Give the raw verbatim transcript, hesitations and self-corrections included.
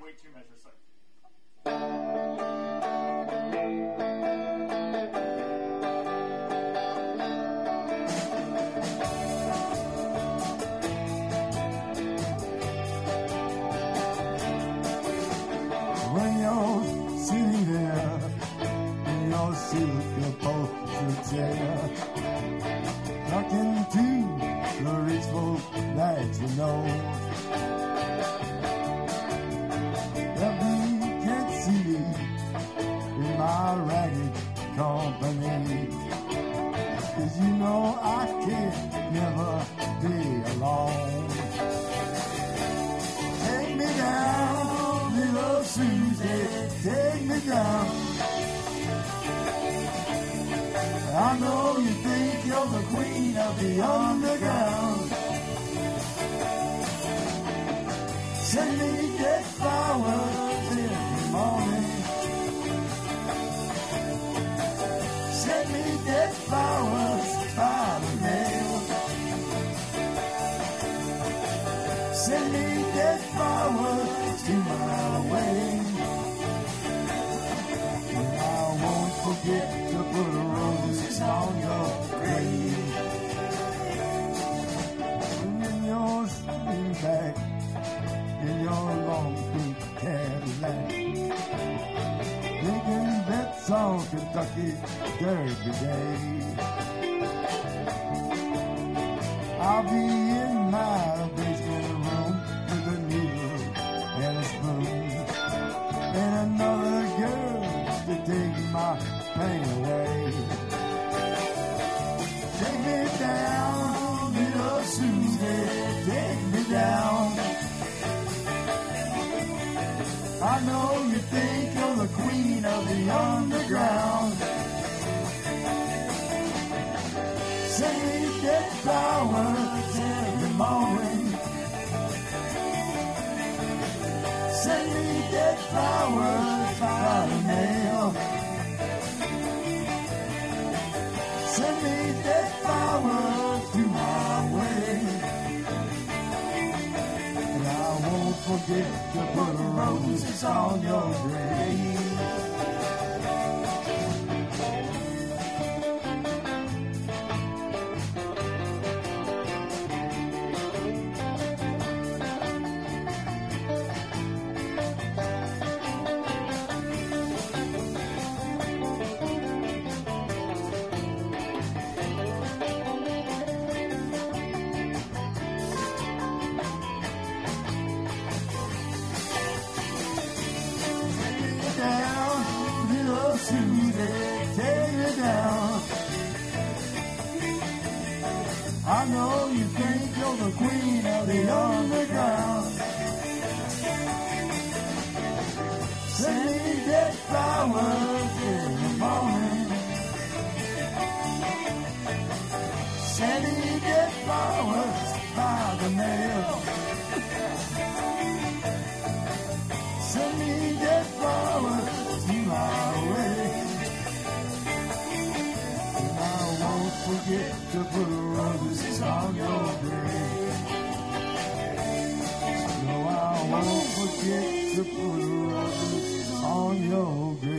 way two measures, sir. When you're sitting there in your silk upholstered chair, talking to the rich folk that you know, they'll be can't see in my ragged company, 'cause you know I can't never be alone. Take me down, little Susie, take me down. I know you think you're the queen of the underground. Send me dead flowers every morning. Send me dead flowers by the mail. Send me dead flowers to my way. And I won't forget to put roses on your grave. When you're sitting back in your long pink Cadillac, thinking bets on Kentucky Derby Day, I'll be in my basement room with a needle and a spoon and another girl to take my pain away. Take me down, little Susie, take me down. I know you think you're the queen of the underground. Send me dead flowers every morning. Send me dead flowers by the mail. Send me dead flowers to my way. And I won't forget to put roses on your grave. I know you think you're the queen of the underground. Send me dead flowers every morning. Send me dead flowers by the mail. Send me dead flowers to my way. And I won't forget to put roses on your grave. No, I won't forget to put roses on your grave.